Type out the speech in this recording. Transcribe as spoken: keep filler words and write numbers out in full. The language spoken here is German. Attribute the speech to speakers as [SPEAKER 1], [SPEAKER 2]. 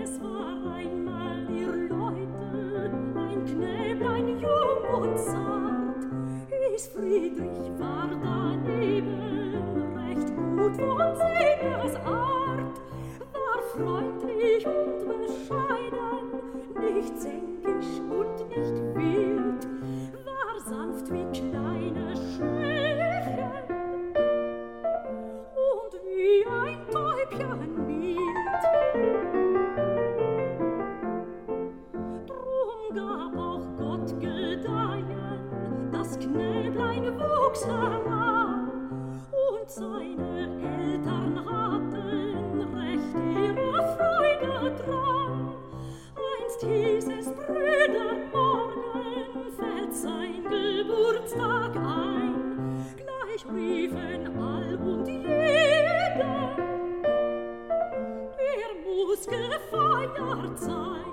[SPEAKER 1] Es war einmal, ihr Leute, ein Knäblein jung und zart, hieß Friedrich, war daneben recht gut von seines Art, war freundlich und bescheiden, nicht zänkisch und nicht wild, war sanft wie kleine Schäfchen und wie ein Täubchen mild. Drum gab auch Gott Gedeihen, das Knäblein wuchs heran, und seine Eltern hatten recht ihre Freude dran. Einst hieß es, Brüder, morgen fällt sein Geburtstag ein, gleich riefen all und jeder, er muss gefeiert sein.